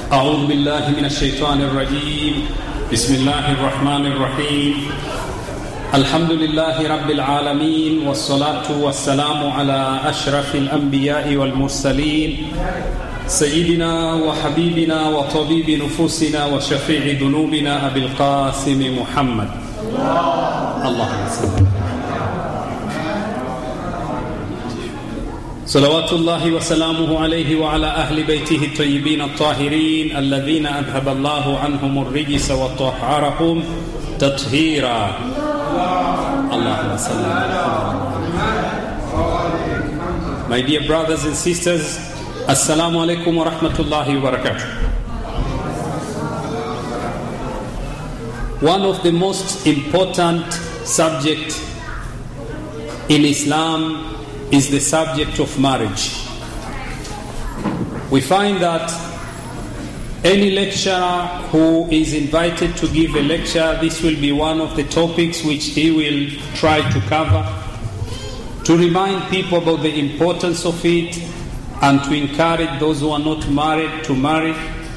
أعوذ بالله من الشيطان الرجيم. بسم الله الرحمن الرحيم. الحمد لله رب العالمين، والصلاة والسلام على أشرف الأنبياء والمرسلين، سيدنا وحبيبنا وطبيب نفوسنا وشفيع ذنوبنا أبي القاسم محمد. اللهم صل. صلوات الله وسلامه عليه وعلى أهل بيته الطيبين الطاهرين الذين أذهب الله عنهم الرجس وطهرهم تطهيرا. اللهم صل. My dear brothers and sisters, Assalamu alaikum wa rahmatullahi wa barakatuh. One of the most important subjects in Islam is the subject of marriage. We find that any lecturer who is invited to give a lecture, this will be one of the topics which he will try to cover, to remind people about the importance of it, and to encourage those who are not married to marry,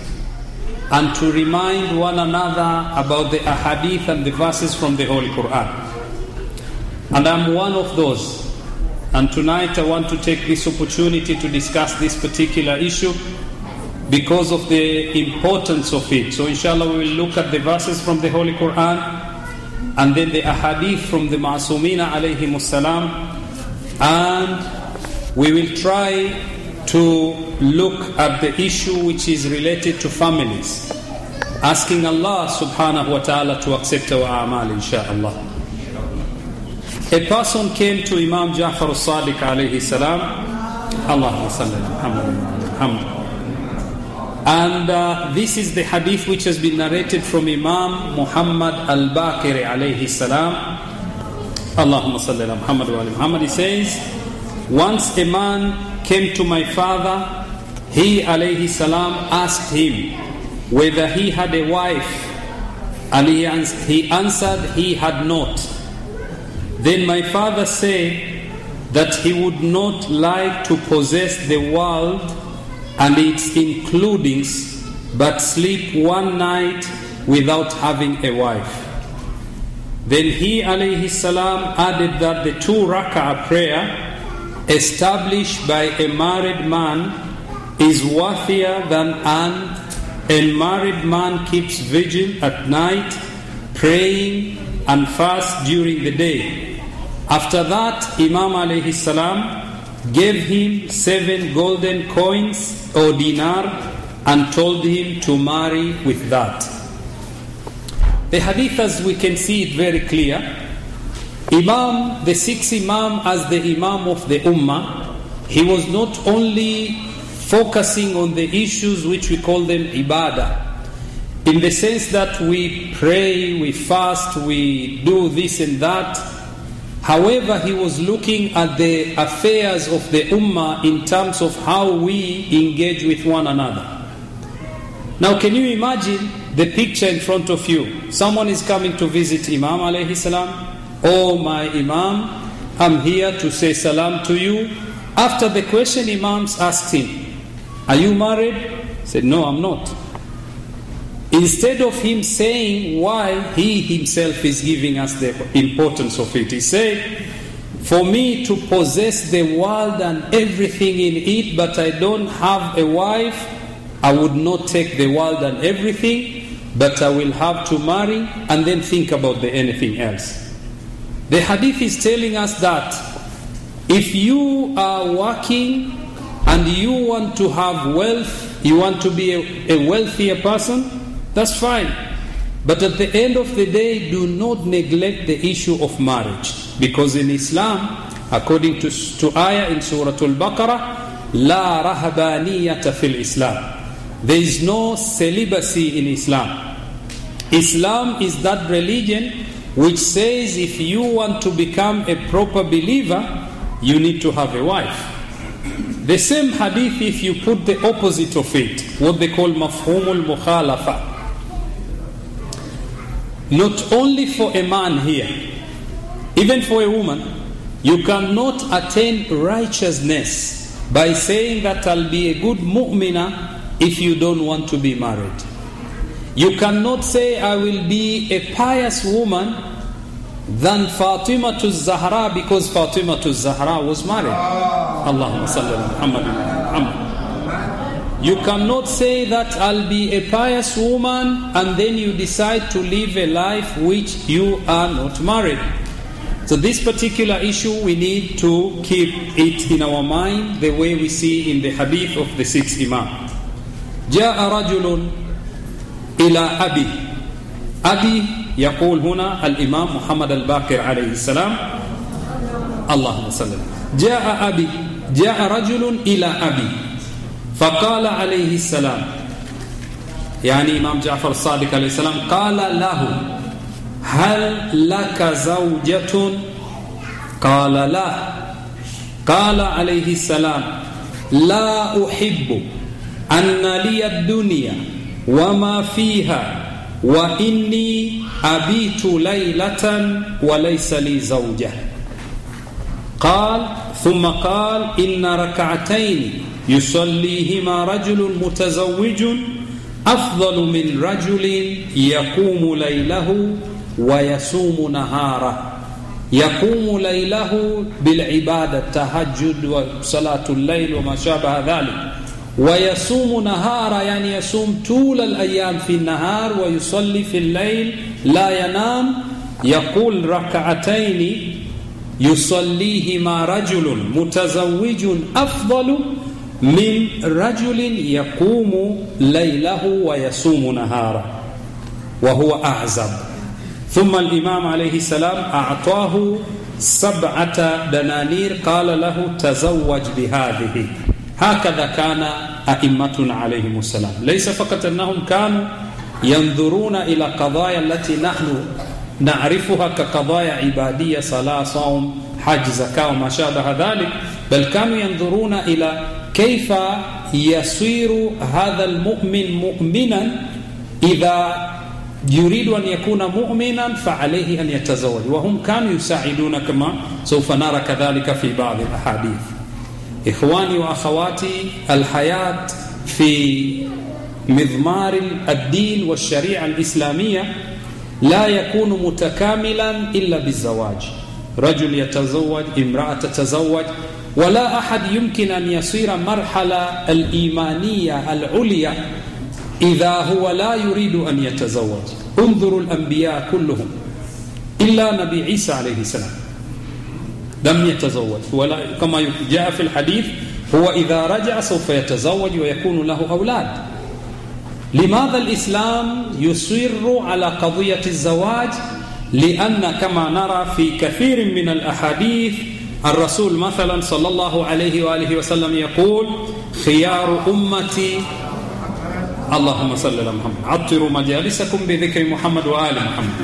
and to remind one another about the ahadith and the verses from the Holy Quran. And I'm one of those. And tonight I want to take this opportunity to discuss this particular issue because of the importance of it. So inshallah we will look at the verses from the Holy Quran and then the ahadith from the Ma'asumina alayhimus salam, and we will try to look at the issue which is related to families, asking Allah subhanahu wa ta'ala to accept our a'mal inshallah. A person came to Imam Ja'far al-Sadiq alayhi salam, Allahumma salli ala Muhammad, and this is the hadith which has been narrated from Imam Muhammad al-Baqir alayhi salam, Allahumma salli ala Muhammad wa ala Muhammad. He says, once a man came to my father, he alayhi salam asked him whether he had a wife, and he answered he had not. Then my father said that he would not like to possess the world and its includings, but sleep one night without having a wife. Then he alayhi salam added that the 2 rak'ah prayer established by a married man is worthier than an unmarried man keeps vigil at night, praying and fast during the day. After that, Imam alayhi salam gave him 7 golden coins or dinar and told him to marry with that. The hadith, as we can see it very clear, Imam, the 6th Imam as the Imam of the Ummah, he was not only focusing on the issues which we call them ibadah, in the sense that we pray, we fast, we do this and that. However, he was looking at the affairs of the Ummah in terms of how we engage with one another. Now, can you imagine the picture in front of you? Someone is coming to visit Imam alayhi salam. Oh, my Imam, I'm here to say salam to you. After the question, Imams asked him, are you married? He said, no, I'm not. Instead of him saying why, he himself is giving us the importance of it. He said, for me to possess the world and everything in it, but I don't have a wife, I would not take the world and everything, but I will have to marry and then think about anything else. The hadith is telling us that if you are working and you want to have wealth, you want to be a wealthier person, that's fine. But at the end of the day, do not neglect the issue of marriage. Because in Islam, according to ayah in Surah Al-Baqarah, La rahabaniyata fil Islam. There is no celibacy in Islam. Islam is that religion which says if you want to become a proper believer, you need to have a wife. The same hadith, if you put the opposite of it, what they call mafhumul mukhalafa. Not only for a man here, even for a woman, you cannot attain righteousness by saying that I'll be a good mu'mina if you don't want to be married. You cannot say, I will be a pious woman than Fatima to Zahra, because Fatima to Zahra was married. Allahumma salli ala Muhammad wa Muhammad. You cannot say that I'll be a pious woman and then you decide to live a life which you are not married. So this particular issue, we need to keep it in our mind the way we see in the hadith of the sixth Imam. جاء رجل إلى أبي. أبي يقول هنا الإمام محمد الباقر عليه السلام. اللهم صل. جاء رجل إلى أبي فقال عليه السلام، يعني إمام جعفر الصادق عليه السلام قال له: هل لك زوجة؟ قال لا. قال عليه السلام: لا أحب أن لي الدنيا وما فيها وإني أبيت ليلة وليس لي زوجة. قال ثم قال: إن ركعتين يصليهما رجل متزوج أفضل من رجل يقوم ليله ويصوم نهاره. يقوم ليله بالعبادة، التهجد وصلاة الليل وما شابه ذلك، ويصوم نهاره يعني يصوم طول الأيام في النهار ويصلي في الليل لا ينام. يقول ركعتين يصليهما رجل متزوج أفضل من رجل يقوم ليله ويصوم نهاره وهو أعزب. ثم الإمام عليه السلام أعطاه 7 دنانير، قال له: تزوج بهذه. هكذا كان أئمتنا عليهم السلام. ليس فقط أنهم كانوا ينظرون إلى قضايا التي نحن نعرفها كقضايا عبادية، صلاة، صوم، حج، زكاة وما شابه ذلك، بل كانوا ينظرون إلى كيف يصير هذا المؤمن مؤمنا. إذا يريد أن يكون مؤمنا فعليه أن يتزوج، وهم كانوا يساعدون كما سوف نرى كذلك في بعض الأحاديث. إخواني وأخواتي، الحياة في مضمار الدين والشريعة الإسلامية لا يكون متكاملا إلا بالزواج. رجل يتزوج، امرأة تتزوج، ولا أحد يمكن أن يصير مرحلة الإيمانية العليا إذا هو لا يريد أن يتزوج. انظروا الأنبياء كلهم إلا نبي عيسى عليه السلام لم يتزوج، ولا كما جاء في الحديث هو إذا رجع سوف يتزوج ويكون له أولاد. لماذا الإسلام يصر على قضية الزواج؟ لأن كما نرى في كثير من الأحاديث الرسول مثلا صلى الله عليه وآله وسلم يقول: خيار أمتي، اللهم صل على محمد، عطروا مجالسكم بذكر محمد وآل محمد،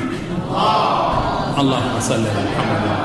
اللهم صل على محمد.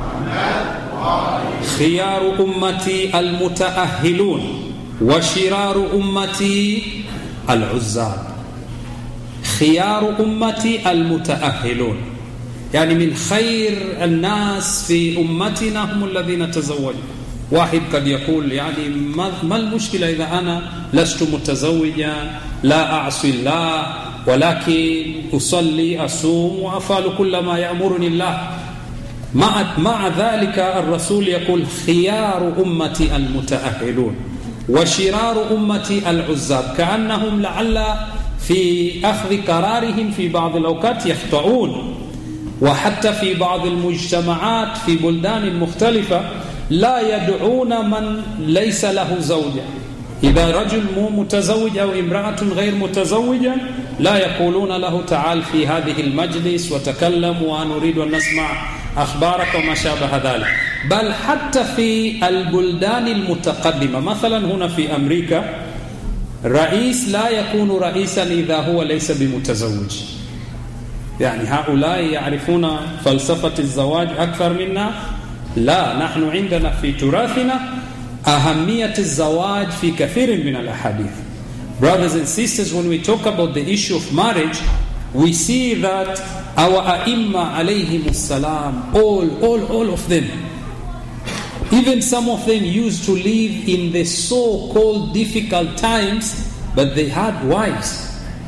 خيار أمتي المتأهلون وشرار أمتي العزاب. خيار أمتي المتأهلون، يعني من خير الناس في أمتنا هم الذين تزوجوا. واحد قد يقول يعني ما المشكلة إذا أنا لست متزوجا، لا أعصي الله، ولكن أصلي أصوم وأفعل كل ما يأمرني الله. مع ذلك الرسول يقول: خيار أمتي المتأهلون وشرار أمتي العزاب، كأنهم لعل في أخذ قرارهم في بعض الأوقات يخطئون. وحتى في بعض المجتمعات في بلدان مختلفة لا يدعون من ليس له زوجة. إذا رجل مو متزوج أو امرأة غير متزوجة لا يقولون له: تعال في هذه المجلس وتكلم ونريد أن نسمع أخبارك وما شابه ذلك. بل حتى في البلدان المتقدمة، مثلا هنا في أمريكا، رئيس لا يكون رئيسا إذا هو ليس بمتزوج. يعني هؤلاء يعرفون فلسفة الزواج أكثر منا. لا، نحن عندنا في تراثنا أهمية الزواج في كثير من الأحاديث. Brothers and sisters, when we talk about the issue of marriage, we see that our A'imma alayhim salam, all of them, even some of them used to live in the so-called difficult times but they had wives.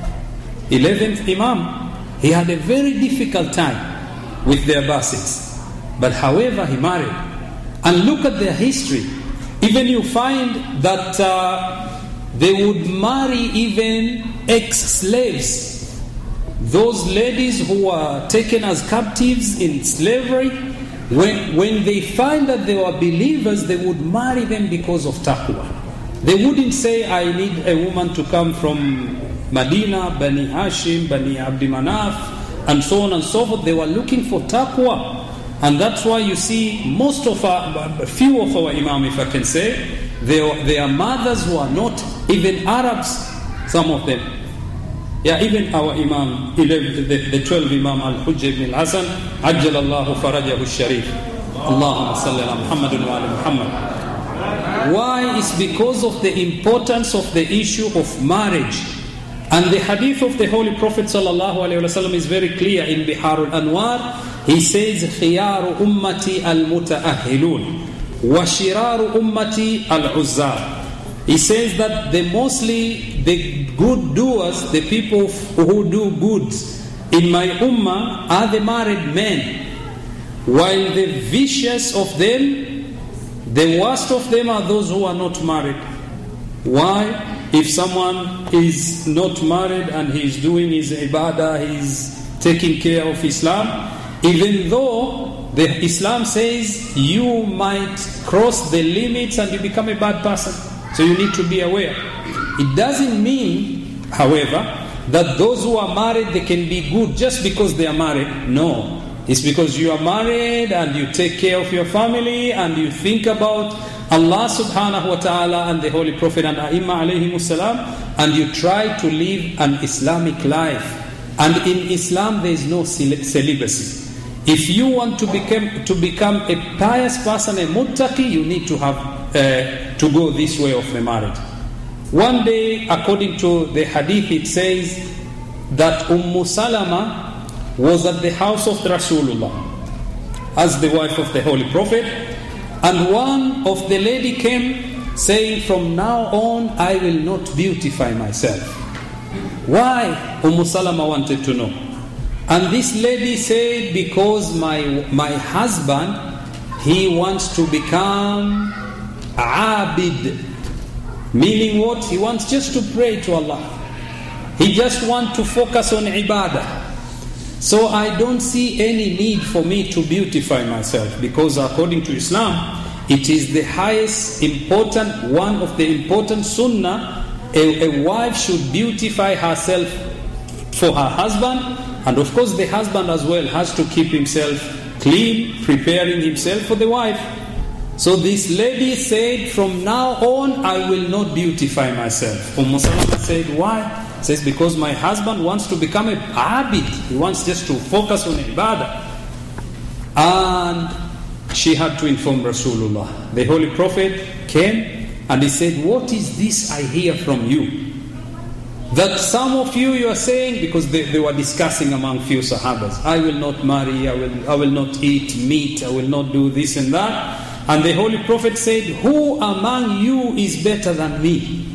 11th Imam, he had a very difficult time with the Abbasids. But however, he married. And look at their history. Even you find that they would marry even ex-slaves. Those ladies who were taken as captives in slavery, when they find that they were believers, they would marry them because of taqwa. They wouldn't say, I need a woman to come from Medina, Bani Hashim, Bani Abdi Manaf, and so on and so forth. They were looking for taqwa. And that's why you see few of our Imam, if I can say, they are mothers who are not even Arabs, some of them. Yeah, even our Imam, the 12 Imam Al-Hujjah ibn al-Hasan, Ajjal Allahu farajahu al-Sharif. Allahumma salli ala Muhammadin wa ala Muhammad. Why? It's because of the importance of the issue of marriage. And the hadith of the Holy Prophet sallallahu alaihi wasallam is very clear in Bihar al-Anwar. He says, خِيَارُ أُمَّتِي الْمُتَأَهِّلُونَ وَشِرَارُ أُمَّتِي الْعُزَّارُ. He says that mostly the good doers, the people who do good in my ummah, are the married men, while the vicious of them, the worst of them, are those who are not married. Why? If someone is not married and he is doing his ibadah, he is taking care of Islam, even though the Islam says you might cross the limits and you become a bad person, so you need to be aware. It doesn't mean, however, that those who are married, they can be good just because they are married. No. It's because you are married and you take care of your family and you think about Allah subhanahu wa ta'ala and the Holy Prophet and A'imma alayhimus salam, and you try to live an Islamic life. And in Islam there is no celibacy. If you want to become a pious person, a muttaqi, you need to have to go this way of the marriage. One day, according to the hadith, it says that Salama was at the house of Rasulullah as the wife of the Holy Prophet, and one of the lady came saying, from now on I will not beautify myself. Why? Salama wanted to know. And this lady said, because my husband, he wants to become abid. Meaning what? He wants just to pray to Allah. He just wants to focus on ibadah. So I don't see any need for me to beautify myself, because according to Islam, it is the highest important, one of the important sunnah. A wife should beautify herself for her husband, and of course the husband as well has to keep himself clean, preparing himself for the wife. So this lady said, from now on I will not beautify myself. Salama said, why? Says, because my husband wants to become a abid. He wants just to focus on ibadah. And she had to inform Rasulullah. The Holy Prophet came and he said, what is this I hear from you? That some of you are saying, because they were discussing among few Sahabas, I will not marry, I will not eat meat, I will not do this and that. And the Holy Prophet said, who among you is better than me?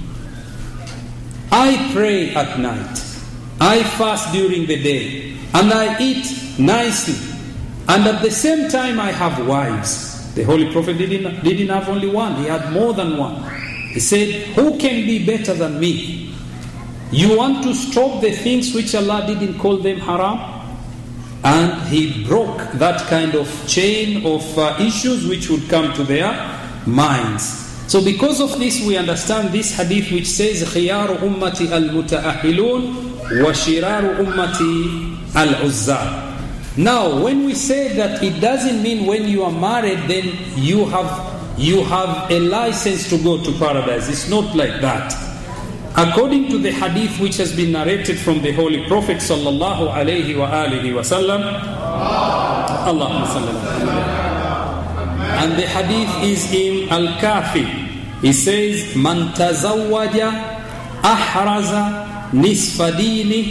I pray at night, I fast during the day, and I eat nicely, and at the same time I have wives. The Holy Prophet didn't have only one, he had more than one. He said, who can be better than me? You want to stop the things which Allah didn't call them haram? And he broke that kind of chain of issues which would come to their minds. So because of this, we understand this hadith which says, خِيَارُ أُمَّتِ الْمُتَأَهِلُونَ وَشِرَارُ أُمَّتِ الْعُزَّارُ. Now, when we say that, it doesn't mean when you are married, then you have a license to go to paradise. It's not like that. According to the hadith which has been narrated from the Holy Prophet sallallahu alayhi wa alihi wa sallam, Allahumma salli ala. And the hadith is in Al-Kafi. He says, Man tazawwaja ahraza nisfa dini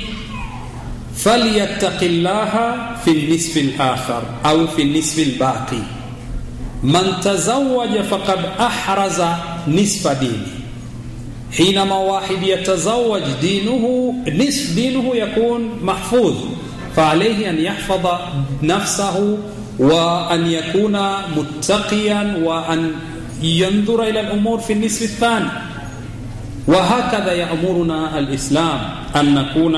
falyattaqillaha fi nisfi al-akhar aw fi nisfi al-baqi. Man tazawwaja faqad ahraza nisfa dini. حينما واحد يتزوج نصف دينه يكون محفوظ، فعليه أن يحفظ نفسه وأن يكون متقيا وأن ينظر إلى الأمور في النصف الثاني. وهكذا يأمرنا الإسلام أن نكون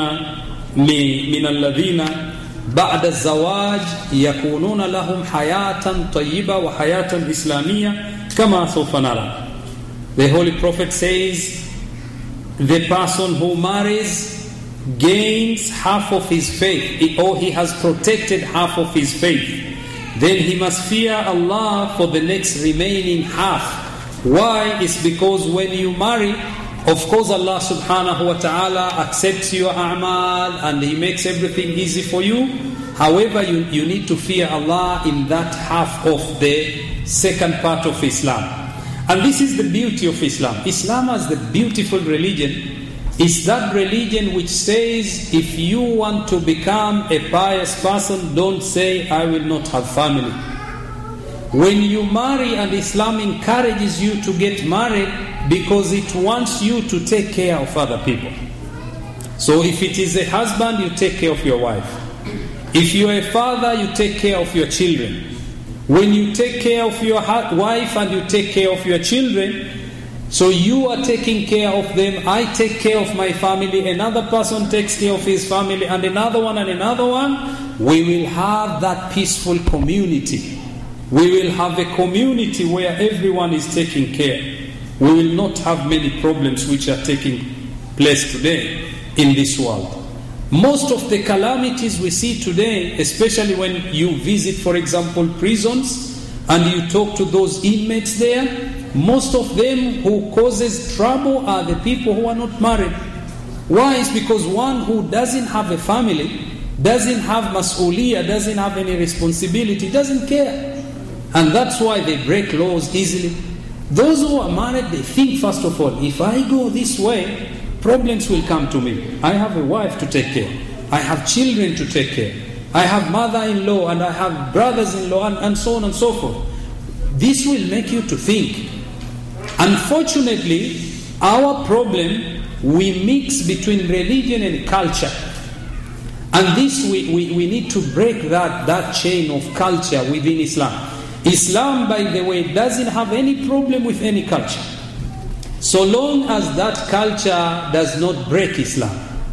من الذين بعد الزواج يكونون لهم حياة طيبة وحياة إسلامية كما سوف نرى. The Holy Prophet says the person who marries gains half of his faith, or he has protected half of his faith. Then he must fear Allah for the next remaining half. Why? It's because when you marry, of course Allah subhanahu wa ta'ala accepts your a'mal and He makes everything easy for you. However, you need to fear Allah in that half of the second part of Islam. And this is the beauty of Islam. Islam as the beautiful religion is that religion which says if you want to become a pious person, don't say I will not have family. When you marry, and Islam encourages you to get married because it wants you to take care of other people. So if it is a husband, you take care of your wife. If you are a father, you take care of your children. When you take care of your wife and you take care of your children, so you are taking care of them, I take care of my family, another person takes care of his family, and another one and another one, we will have that peaceful community. We will have a community where everyone is taking care. We will not have many problems which are taking place today in this world. Most of the calamities we see today, especially when you visit, for example, prisons, and you talk to those inmates there, most of them who causes trouble are the people who are not married. Why? It's because one who doesn't have a family, doesn't have mas'uliyah, doesn't have any responsibility, doesn't care. And that's why they break laws easily. Those who are married, they think first of all, if I go this way, problems will come to me. I have a wife to take care. I have children to take care. I have mother-in-law and I have brothers-in-law and so on and so forth. This will make you to think. Unfortunately, our problem, we mix between religion and culture. And this, we need to break that chain of culture within Islam. Islam, by the way, doesn't have any problem with any culture. So long as that culture does not break Islam.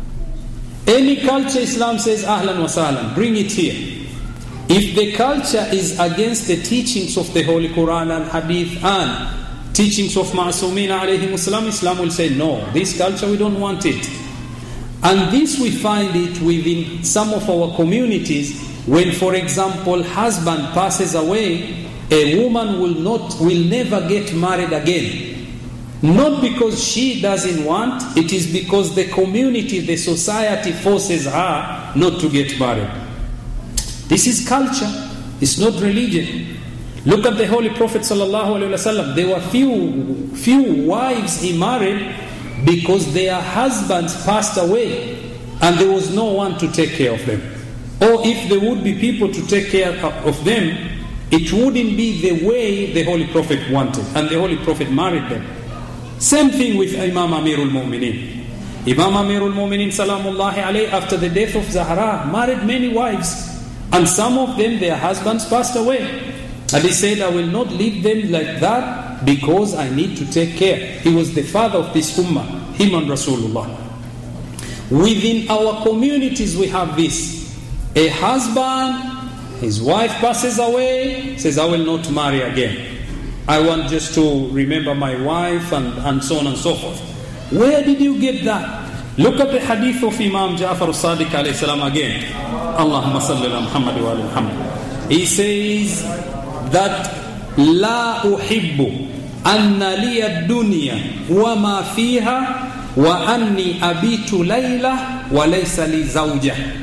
Any culture, Islam says, ahlan wa sahlan, bring it here. If the culture is against the teachings of the Holy Quran and Hadith and teachings of Ma'asumin alayhim salam, Islam will say, no, this culture, we don't want it. And this we find it within some of our communities. When, for example, husband passes away, a woman will never get married again. Not because she doesn't want, it is because the community, the society forces her not to get married. This is culture, it's not religion. Look at the Holy Prophet ﷺ. There were few wives he married because their husbands passed away and there was no one to take care of them. Or if there would be people to take care of them, it wouldn't be the way the Holy Prophet wanted, and the Holy Prophet married them. Same thing with Imam Amirul Mu'mineen. Imam Amirul Mu'mineen salamullahi alayhi, after the death of Zahra, married many wives, and some of them, their husbands passed away. And he said, I will not leave them like that because I need to take care. He was the father of this ummah, him and Rasulullah. Within our communities we have this. A husband, his wife passes away, says, I will not marry again. I want just to remember my wife and so on and so forth. Where did you get that? Look at the hadith of Imam Ja'far al-Sadiq alayhi salam again. Allahumma salli ala Muhammad wa ala Muhammad. He says that La uhibbu anna liya dunya wa ma fiha wa anni abitu layla wa laysa li zawjah.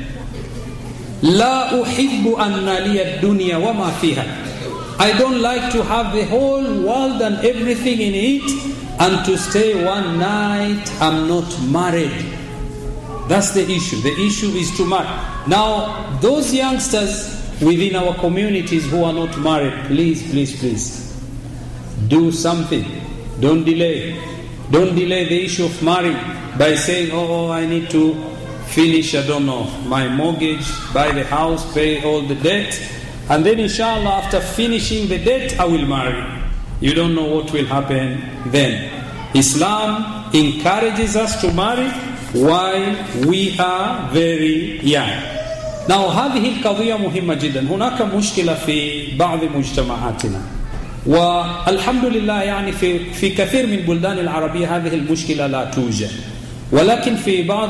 La uhibbu anna liya dunya wa ma fiha. I don't like to have the whole world and everything in it and to stay one night I'm not married. That's the issue. The issue is to marry. Now, those youngsters within our communities who are not married, please, please, please, do something. Don't delay. Don't delay the issue of marriage by saying, oh, I need to finish, I don't know, my mortgage, buy the house, pay all the debt, and then inshallah after finishing the debt I will marry. You don't know what will happen then. Islam encourages us to marry while we are very young. Now هذه القضية مهمة جدا. هناك مشكلة في بعض مجتمعاتنا، والحمد لله يعني في كثير من البلدان العربية هذه المشكلة لا توجد، ولكن في بعض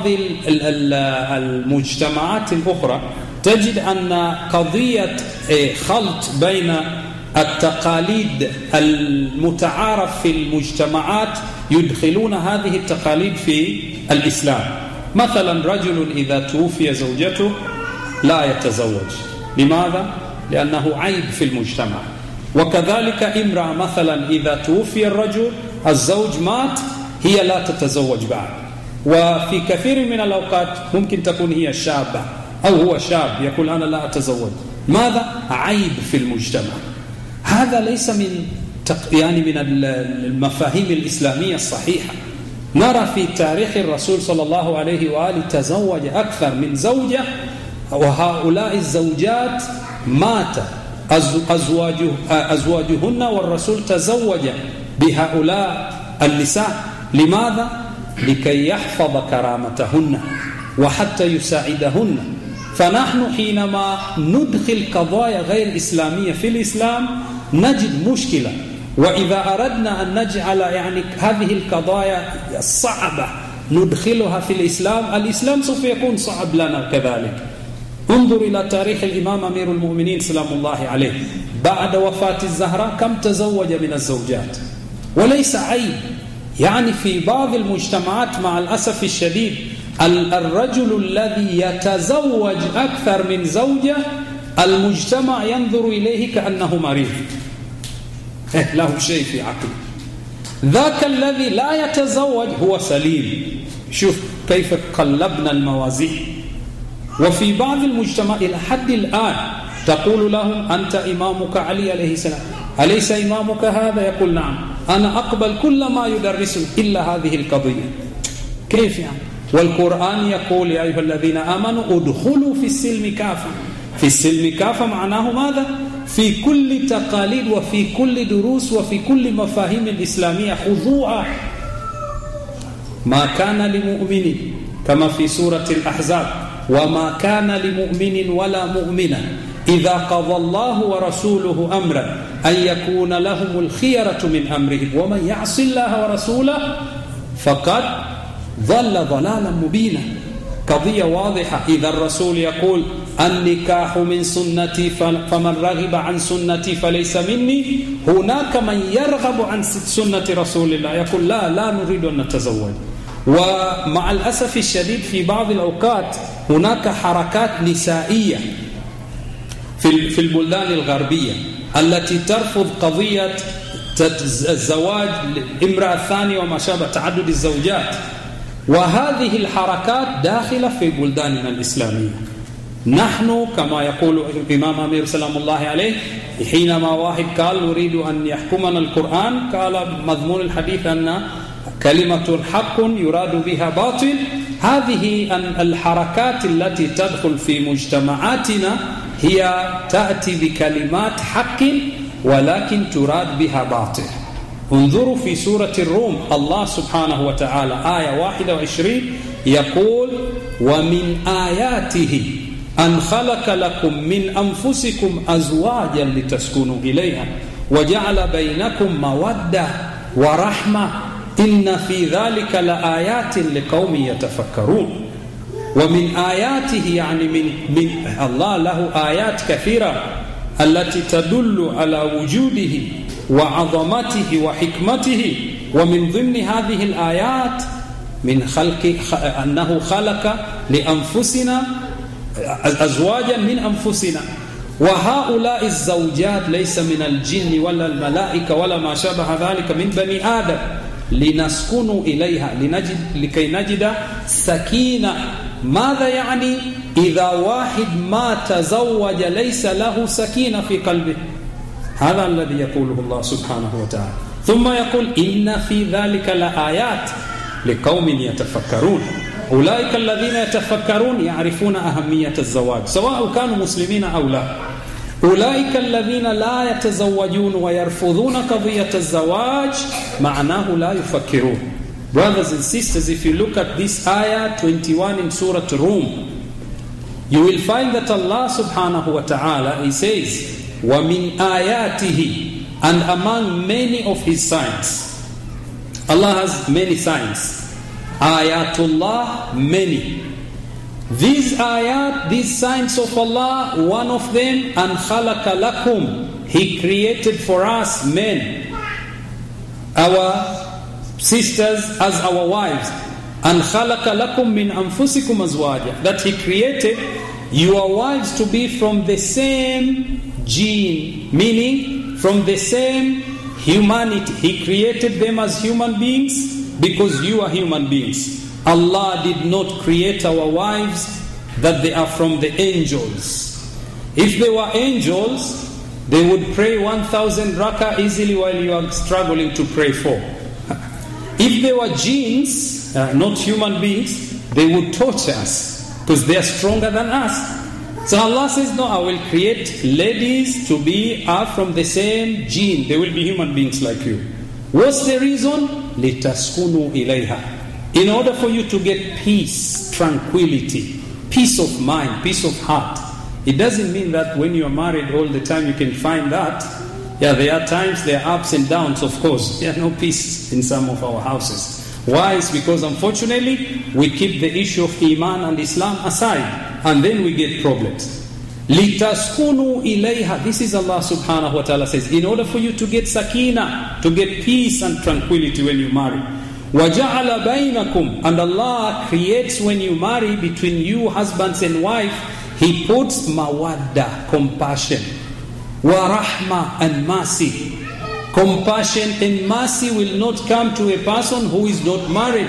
المجتمعات الأخرى تجد أن قضية خلط بين التقاليد المتعارف في المجتمعات يدخلون هذه التقاليد في الإسلام. مثلا رجل إذا توفي زوجته لا يتزوج. لماذا؟ لأنه عيب في المجتمع. وكذلك امرأة مثلا إذا توفي الرجل الزوج مات هي لا تتزوج بعد. وفي كثير من الأوقات ممكن تكون هي شابة أو هو شاب يقول أنا لا أتزوج. ماذا؟ عيب في المجتمع. هذا ليس من من المفاهيم الإسلامية الصحيحة. نرى في تاريخ الرسول صلى الله عليه وآله تزوج أكثر من زوجة، وهؤلاء الزوجات مات أزواجهن والرسول تزوج بهؤلاء النساء. لماذا؟ لكي يحفظ كرامتهن وحتى يساعدهن. فنحن حينما ندخل قضايا غير إسلامية في الإسلام نجد مشكلة. وإذا أردنا أن نجعل هذه القضايا الصعبة ندخلها في الإسلام سوف يكون صعب لنا كذلك. انظر إلى تاريخ الإمام أمير المؤمنين سلام الله عليه بعد وفاة الزهراء كم تزوج من الزوجات. وليس عيب. في بعض المجتمعات مع الأسف الشديد الرجل الذي يتزوج أكثر من زوجة المجتمع ينظر إليه كأنه مريض، له شيء في عقله. ذاك الذي لا يتزوج هو سليم. شوف كيف قلبنا الموازين. وفي بعض المجتمع إلى حد الآن تقول لهم أنت إمامك علي عليه السلام، أليس إمامك هذا؟ يقول نعم، أنا أقبل كل ما يدرسه إلا هذه القضية. كيف والقرآن يقول يا أيها الذين آمنوا ادخلوا في السلم كافة. في السلم كافة معناه ماذا؟ في كل تقاليد وفي كل دروس وفي كل مفاهيم الإسلامية خضوعا. ما كان لمؤمن كما في سورة الأحزاب وما كان لمؤمن ولا مؤمنة إذا قضى الله ورسوله أمرا أن يكون لهم الخيرة من أمرهم ومن يعص الله ورسوله فقد ضل ضلالا مبينا. قضية واضحة. إذا الرسول يقول النكاح من سنتي فمن رغب عن سنتي فليس مني، هناك من يرغب عن سنة رسول الله يقول لا نريد أن نتزوج. ومع الأسف الشديد في بعض الأوقات هناك حركات نسائية في البلدان الغربية التي ترفض قضية الزواج الامرأة الثانية وما شابه تعدد الزوجات، وهذه الحركات داخلة في بلداننا الإسلامية. نحن كما يقول الإمام أمير سلام الله عليه حينما واحد قال نريد أن يحكمنا القرآن قال مضمون الحديث أن كلمة حق يراد بها باطل. هذه الحركات التي تدخل في مجتمعاتنا هي تأتي بكلمات حق ولكن تراد بها باطل. انظروا في سورة الروم الله سبحانه وتعالى آية 21 يقول ومن آياته أن خلق لكم من أنفسكم أزواجا لتسكنوا إليها وجعل بينكم مودة ورحمة إن في ذلك لآيات لقوم يتفكرون. ومن آياته من الله له آيات كثيرة التي تدل على وجوده وعظمته وحكمته. ومن ضمن هذه الآيات من خلق أنه خلق لأنفسنا أزواجا من أنفسنا، وهؤلاء الزوجات ليس من الجن ولا الملائكة ولا ما شابه ذلك من بني آدم لنسكنوا إليها لكي نجد سكينة. ماذا يعني؟ إذا واحد ما تزوج ليس له سكينة في قلبه. هذا الذي يقوله الله سبحانه وتعالى. ثم يقول إن في ذلك لآيات لقوم يتفكرون أولئك الذين يتفكرون يعرفون أهمية الزواج سواء كانوا مسلمين أو لا. أولئك الذين لا يتزوجون ويرفضون قضية الزواج معناه لا يفكرون. Brothers and sisters, if you look at this ayah 21 in Surah Rum, you will find that Allah subhanahu wa ta'ala, He says, وَمِنْ آيَاتِهِ, and among many of His signs. Allah has many signs. Ayatullah, many. These ayat, these signs of Allah, one of them, and khalaqa lakum, He created for us men, our sisters as our wives, and khalaqa lakum min anfusikum azwaja, that He created your wives to be from the same gene, meaning from the same humanity. He created them as human beings because you are human beings. Allah did not create our wives that they are from the angels. If they were angels, they would pray 1,000 rakah easily while you are struggling to pray 4. If they were jinns, not human beings, they would torture us because they are stronger than us. So Allah says, no, I will create ladies to be from the same gene. They will be human beings like you. What's the reason? لِتَسْكُنُوا إِلَيْهَا, in order for you to get peace, tranquility, peace of mind, peace of heart. It doesn't mean that when you are married all the time you can find that. Yeah, there are times, there are ups and downs, of course. There are no peace in some of our houses. Why? It's because unfortunately we keep the issue of Iman and Islam aside, and then we get problems. لِتَسْكُنُوا إِلَيْهَا, this is Allah subhanahu wa ta'ala says, in order for you to get sakina, to get peace and tranquility when you marry. وَجَعَلَ بَيْنَكُمْ, and Allah creates when you marry between you husbands and wife, He puts mawadda, compassion, wa-rahma, and mercy. Compassion and mercy will not come to a person who is not married.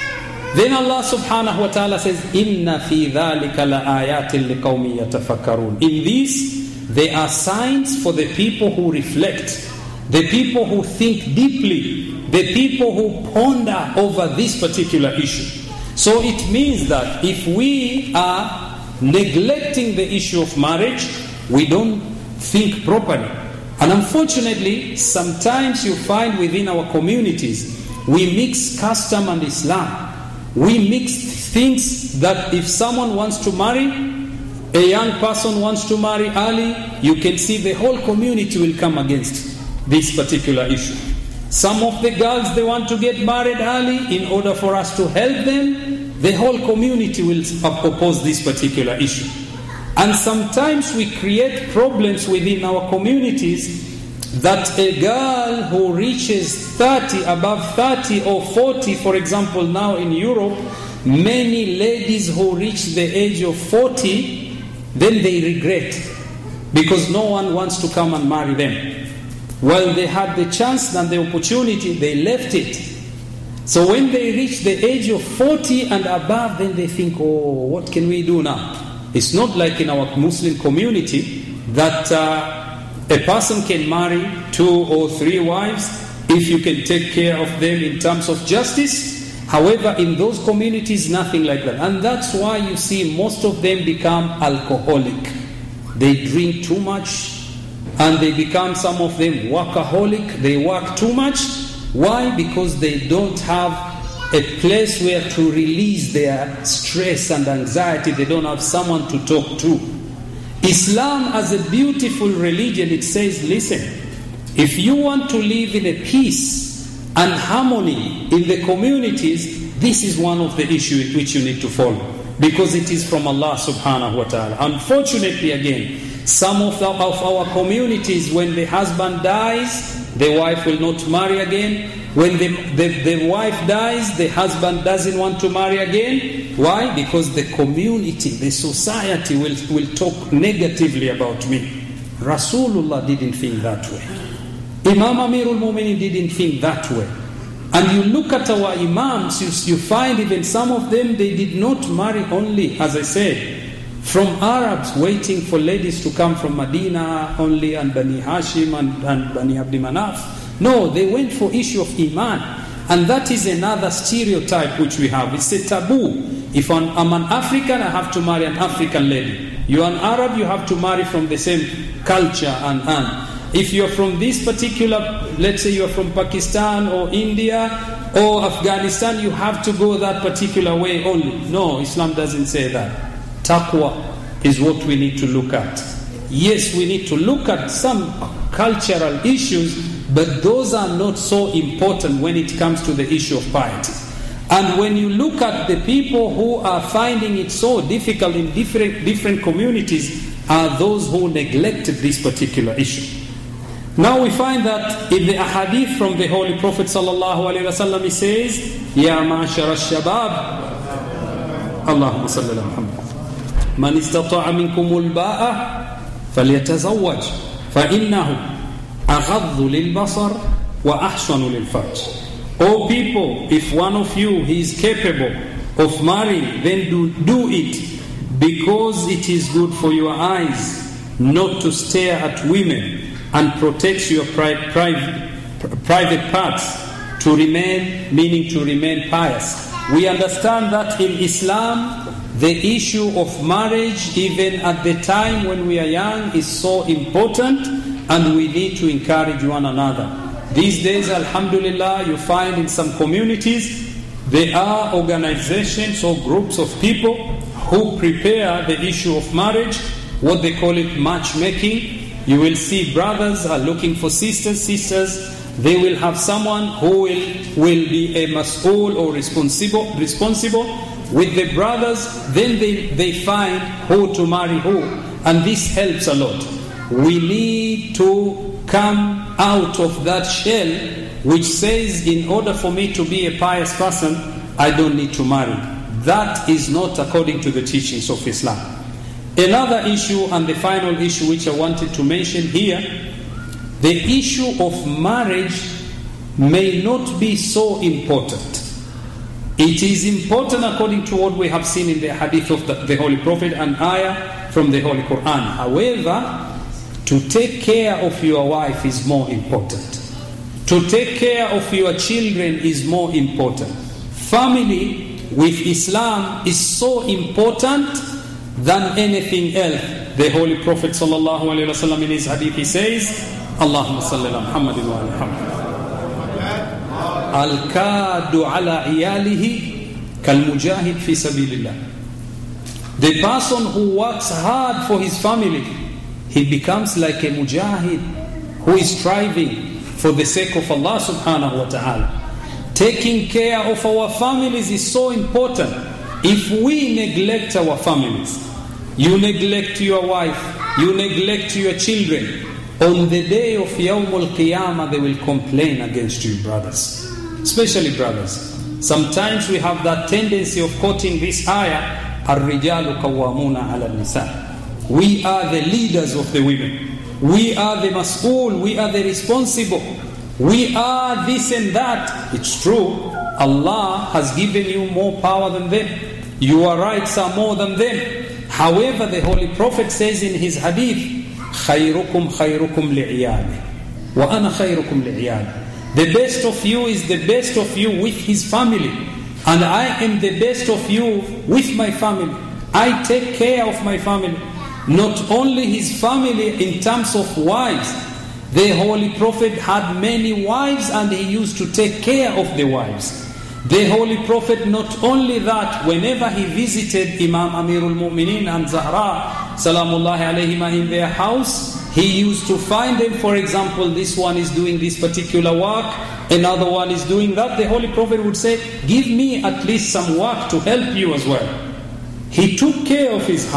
Then Allah subhanahu wa ta'ala says, إِنَّ فِي ذَلِكَ لَآيَاتٍ لِقَوْمٍ يَتَفَكَّرُونَ. In this, there are signs for the people who reflect, the people who think deeply, the people who ponder over this particular issue. So it means that if we are neglecting the issue of marriage, we don't think properly. And unfortunately, sometimes you find within our communities, we mix custom and Islam. We mix things that if someone wants to marry, a young person wants to marry early, you can see the whole community will come against this particular issue. Some of the girls, they want to get married early. In order for us to help them, the whole community will oppose this particular issue. And sometimes we create problems within our communities that a girl who reaches 30, above 30 or 40, for example, now in Europe, many ladies who reach the age of 40, then they regret because no one wants to come and marry them. Well, they had the chance and the opportunity, they left it. So when they reach the age of 40 and above, then they think, oh, what can we do now? It's not like in our Muslim community that a person can marry 2 or 3 wives if you can take care of them in terms of justice. However, in those communities, nothing like that. And that's why you see most of them become alcoholic. They drink too much and they become, some of them, workaholic. They work too much. Why? Because they don't have a place where to release their stress and anxiety. They don't have someone to talk to. Islam, as a beautiful religion, it says, listen, if you want to live in a peace and harmony in the communities, this is one of the issues which you need to follow, because it is from Allah subhanahu wa ta'ala. Unfortunately, again, some of our communities, when the husband dies, the wife will not marry again. When the wife dies, the husband doesn't want to marry again. Why? Because the community, the society will talk negatively about me. Rasulullah didn't think that way. Imam Amirul Mu'minin didn't think that way. And you look at our imams, you find even some of them, they did not marry only, as I said, from Arabs, waiting for ladies to come from Medina only, and Bani Hashim and Bani Abdi Manaf. No, they went for issue of iman. And that is another stereotype which we have. It's a taboo. If I'm an African, I have to marry an African lady. You're an Arab, you have to marry from the same culture and. If you're from this particular, let's say you're from Pakistan or India or Afghanistan, you have to go that particular way only. No, Islam doesn't say that. Taqwa is what we need to look at. Yes, we need to look at some cultural issues, but those are not so important when it comes to the issue of piety. And when you look at the people who are finding it so difficult in different communities, are those who neglected this particular issue. Now we find that in the ahadith from the Holy Prophet sallallahu alaihi wasallam, he says, "Ya ma'ashara al-shabab, Allahumma salli ala Muhammad, man istata'a minkum al-ba'a falyatazawwaj, fa innahu aghaddu lil-basar wa ahsanu lil-farj." O people, if one of you is capable of marrying, then do it, because it is good for your eyes not to stare at women, and protects your private parts, to remain, meaning to remain pious. We understand that in Islam, the issue of marriage, even at the time when we are young, is so important, and we need to encourage one another. These days, alhamdulillah, you find in some communities, there are organizations or groups of people who prepare the issue of marriage, what they call it matchmaking. You will see brothers are looking for sisters, they will have someone who will be a mas'ul or responsible with the brothers, then they find who to marry who, and this helps a lot. We need to come out of that shell which says, in order for me to be a pious person, I don't need to marry. That is not according to the teachings of Islam. Another issue, and the final issue which I wanted to mention here, the issue of marriage may not be so important. It is important according to what we have seen in the hadith of the Holy Prophet and ayah from the Holy Quran. However, to take care of your wife is more important. To take care of your children is more important. Family with Islam is so important than anything else. The Holy Prophet sallallahu alaihi wasallam in his hadith, he says, Allahumma salli ala Muhammadin wa ala Muhammad. Al-kadu ala iyalihi kal-mujahid fi sabilillah. The person who works hard for his family, he becomes like a mujahid who is striving for the sake of Allah subhanahu wa ta'ala. Taking care of our families is so important. If we neglect our families, you neglect your wife, you neglect your children, on the day of Yawmul Qiyamah they will complain against you, brothers. Especially brothers. Sometimes we have that tendency of quoting this ayah, Ar-rijalu qawwamuna ala nisa. We are the leaders of the women. We are the mas'ul, we are the responsible. We are this and that. It's true. Allah has given you more power than them. Your rights are more than them. However, the Holy Prophet says in his hadith, خَيْرُكُمْ خَيْرُكُمْ لِعِيَالِهِ وَأَنَا خَيْرُكُمْ لِعِيَالِهِ. The best of you is the best of you with his family. And I am the best of you with my family. I take care of my family. Not only his family in terms of wives. The Holy Prophet had many wives and he used to take care of the wives. The Holy Prophet, not only that, whenever he visited Imam Amirul Mu'mineen and Zahra Salamullahi alayhima in their house, he used to find them, for example, this one is doing this particular work, another one is doing that. The Holy Prophet would say, give me at least some work to help you as well. He took care of his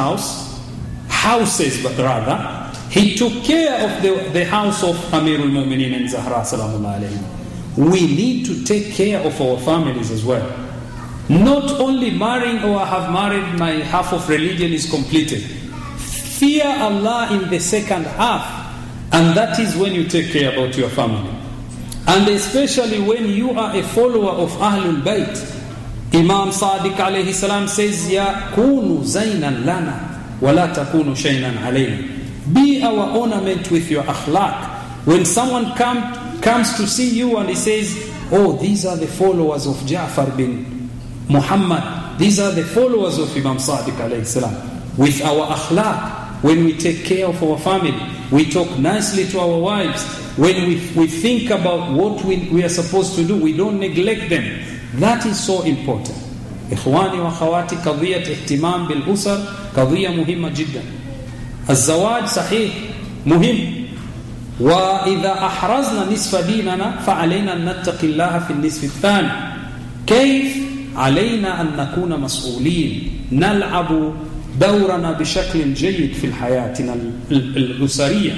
houses, but rather, he took care of the house of Amirul Mu'mineen and Zahra Salamullahi alayhima. We need to take care of our families as well. Not only marrying or I have married, my half of religion is completed. Fear Allah in the second half, and that is when you take care about your family. And especially when you are a follower of Ahlul Bayt. Imam Sadiq alayhi salam says, Ya kunu zaynan lana wa la takunu shaynan alayna. Be our ornament with your akhlaq. When someone comes comes to see you and he says, oh, these are the followers of Ja'far bin Muhammad, these are the followers of Imam Sadiq alayhi salam. With our akhlaq, when we take care of our family, we talk nicely to our wives, when we think about what we are supposed to do, we don't neglect them. That is so important. إخواني وأخواتي قضية اهتمام بالأسر قضية مهمة جدا. الزواج صحيح مهم، وإذا أحرزنا نصف ديننا فعلينا أن نتقي الله في النصف الثاني. كيف؟ علينا أن نكون مسؤولين، نلعب دورنا بشكل جيد في حياتنا الأسرية.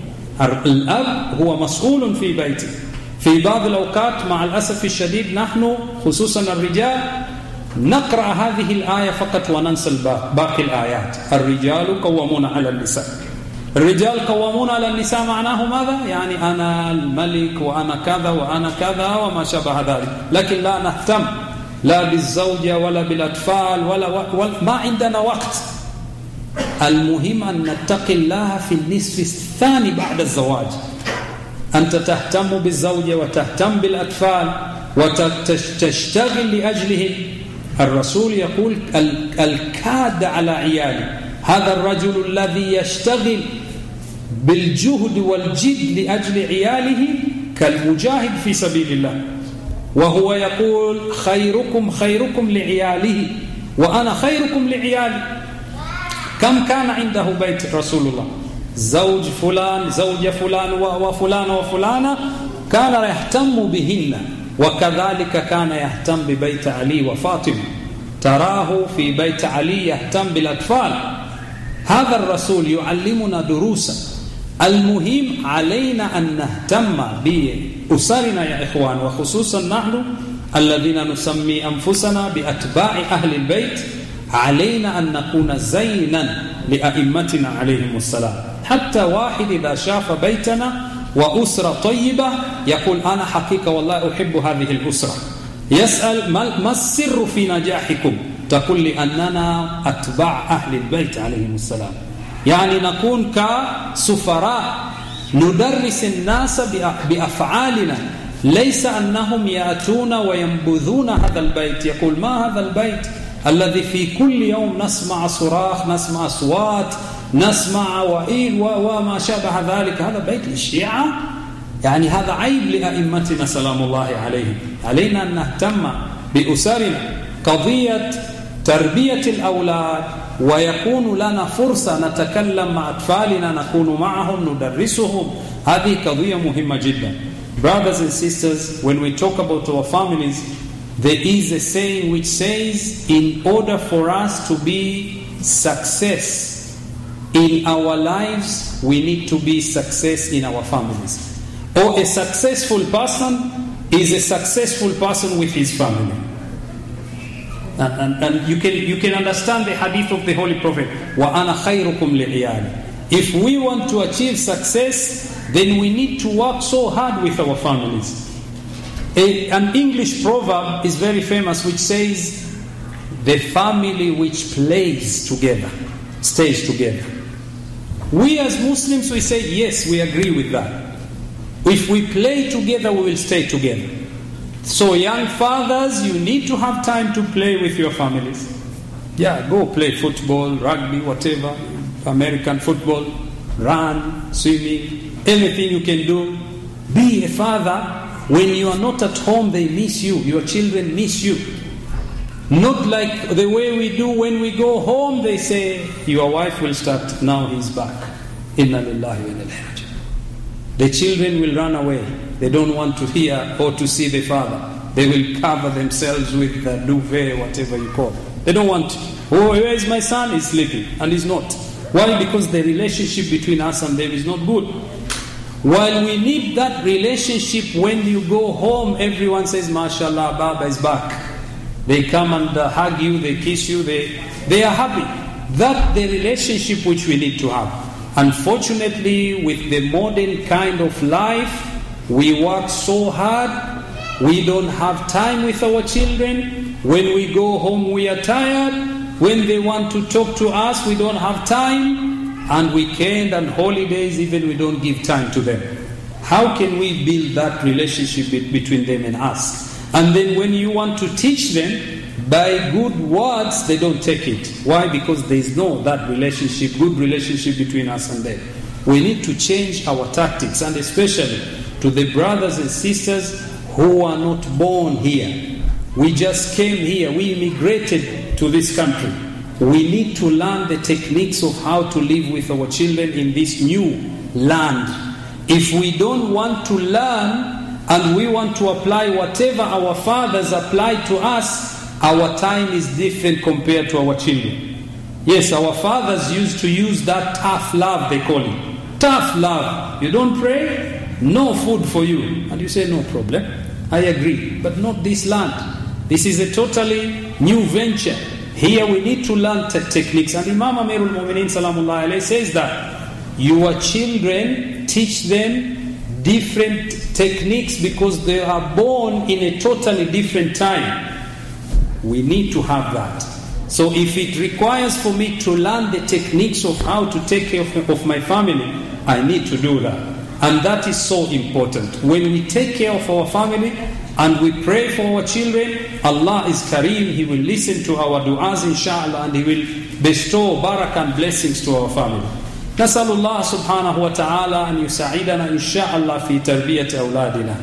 الأب هو مسؤول في بيته. في بعض الأوقات مع الأسف الشديد نحن خصوصا الرجال نقرأ هذه الآية فقط وننسى باقي الآيات. الرجال قوامون على النساء. الرجال قوامون على النساء معناه ماذا؟ يعني أنا الملك وأنا كذا وأنا كذا وما شابه ذلك، لكن لا نهتم لا بالزوجة ولا بالأطفال ولا ما عندنا وقت. المهم أن نتقي الله في النصف الثاني بعد الزواج. أنت تهتم بالزوجة وتهتم بالأطفال وتشتغل لأجلهم. الرسول يقول الكاد على عياله، هذا الرجل الذي يشتغل بالجهد والجد لأجل عياله كالمجاهد في سبيل الله، وهو يقول خيركم خيركم لعياله وأنا خيركم لعيالي. كم كان عنده بيت رسول الله؟ زوج فلان، زوجة فلان، وفلان وفلانة، كان يهتم بهن، وكذلك كان يهتم ببيت علي وفاطمة. تراه في بيت علي يهتم بالأطفال. هذا الرسول يعلمنا دروسا. المهم علينا أن نهتم بأسرنا يا إخوان، وخصوصا نحن الذين نسمي أنفسنا بأتباع أهل البيت. علينا أن نكون زينا لأئمتنا عليهم السلام. حتى واحد إذا شاف بيتنا وأسرة طيبة يقول أنا حقيقة والله أحب هذه الأسرة. يسأل ما السر في نجاحكم؟ تقول لأننا أتباع أهل البيت عليهم السلام. يعني نكون كسفراء ندرس الناس بأفعالنا، ليس أنهم يأتون وينبذون هذا البيت. يقول ما هذا البيت الذي في كل يوم نسمع صراخ، نسمع أصوات، نسمع وإيل وما شابه ذلك، هذا بيت الشيعة؟ يعني هذا عيب لأئمتنا سلام الله عليهم. علينا أن نهتم بأسرنا. قضية تربية الأولاد ويكون لنا فرصة نتكلم مع أطفالنا، نكون معهم، ندرسهم، هذه قضية مهمة جدا. Brothers and sisters, when we talk about our families, there is a saying which says, in order for us to be success in our lives, we need to be success in our families. Or a successful person is a successful person with his family. And you can understand the hadith of the Holy Prophet, وَأَنَا خَيْرُكُمْ لِعِيَالِ. If we want to achieve success, then we need to work so hard with our families. An English proverb is very famous which says, the family which plays together stays together. We as Muslims, we say, yes, we agree with that. If we play together, we will stay together. So young fathers, you need to have time to play with your families. Yeah, go play football, rugby, whatever, American football, run, swimming, anything you can do. Be a father. When you are not at home, they miss you. Your children miss you. Not like the way we do when we go home, they say, your wife will start, now he's back. Inna lillahi wa inna ilaihi raji'un. The children will run away. They don't want to hear or to see the father. They will cover themselves with the duvet, whatever you call it. They don't want to. Oh, where is my son? He's sleeping. And he's not. Why? Because the relationship between us and them is not good. While we need that relationship, when you go home, everyone says, MashaAllah, Baba is back. They come and hug you, they kiss you, they are happy. That's the relationship which we need to have. Unfortunately, with the modern kind of life, we work so hard, we don't have time with our children. When we go home, we are tired. When they want to talk to us, we don't have time. And weekend and holidays, even we don't give time to them. How can we build that relationship between them and us? And then when you want to teach them by good words, they don't take it. Why? Because there is no that relationship, good relationship between us and them. We need to change our tactics, and especially to the brothers and sisters who are not born here. We just came here, we immigrated to this country. We need to learn the techniques of how to live with our children in this new land. If we don't want to learn and we want to apply whatever our fathers applied to us, our time is different compared to our children. Yes, our fathers used to use that tough love, they call it. Tough love. You don't pray? No food for you. And you say, no problem. I agree. But not this land. This is a totally new venture. Here we need to learn techniques. And Imam Amirul Mu'mineen Salamullah Alayhi says that your children, teach them different techniques because they are born in a totally different time. We need to have that. So if it requires for me to learn the techniques of how to take care of my family, I need to do that. And that is so important. When we take care of our family and we pray for our children, Allah is Kareem. He will listen to our du'as inshallah, and He will bestow barakah and blessings to our family. نسأل الله سبحانه وتعالى أن يساعدنا إن شاء الله في تربية أولادنا.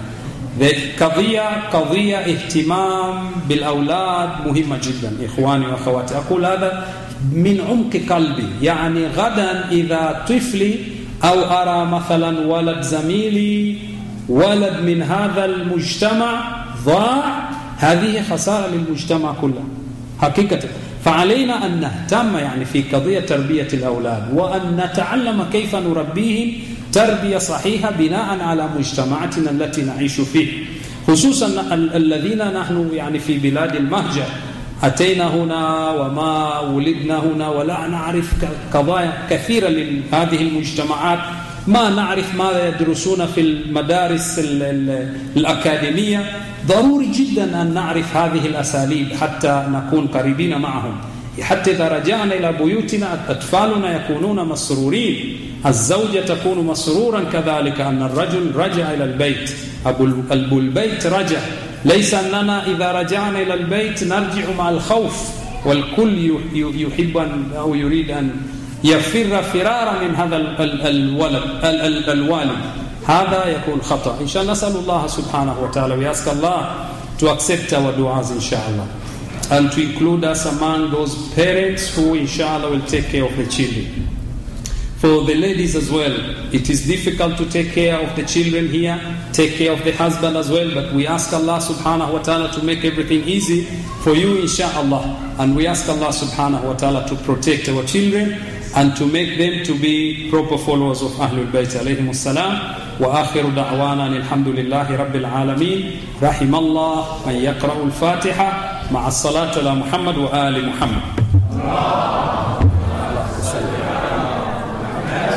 قضية اهتمام بالأولاد مهمة جدا إخواني وأخواتي. أقول هذا من عمق قلبي. يعني غدا إذا طفلي أو أرى مثلا ولد زميلي ولد من هذا المجتمع ضاع، هذه خسارة للمجتمع كله حقيقة. فعلينا أن نهتم يعني في قضية تربية الأولاد، وأن نتعلم كيف نربيهم تربية صحيحة بناء على مجتمعاتنا التي نعيش فيه، خصوصا الذين نحن يعني في بلاد المهجر، أتينا هنا وما ولدنا هنا ولا نعرف قضايا كثيرة لهذه المجتمعات، ما نعرف ماذا يدرسون في المدارس الأكاديمية. ضروري جدا أن نعرف هذه الأساليب حتى نكون قريبين معهم، حتى إذا رجعنا إلى بيوتنا أطفالنا يكونون مسرورين، الزوجة تكون مسرورا كذلك أن الرجل رجع إلى البيت، أبو البيت رجع. ليس أننا إذا رجعنا إلى البيت نرجع مع الخوف، والكل يحب أو يريد أن يفر فرارا من هذا الوالد. هذا يكون خطأ. إن شاء الله نسأل الله سبحانه وتعالى, we ask Allah to accept our du'as inshallah, and to include us among those parents who inshallah will take care of the children. For the ladies as well, it is difficult to take care of the children here, take care of the husband as well, but we ask Allah subhanahu wa ta'ala to make everything easy for you inshallah, and we ask Allah subhanahu wa ta'ala to protect our children and to make them to be proper followers of Ahlul Bayt alayhimus salam. وآخر دعوانا الحمد لله رب العالمين. رحم الله من يقرأ الفاتحة مع الصلاة على محمد وآل محمد.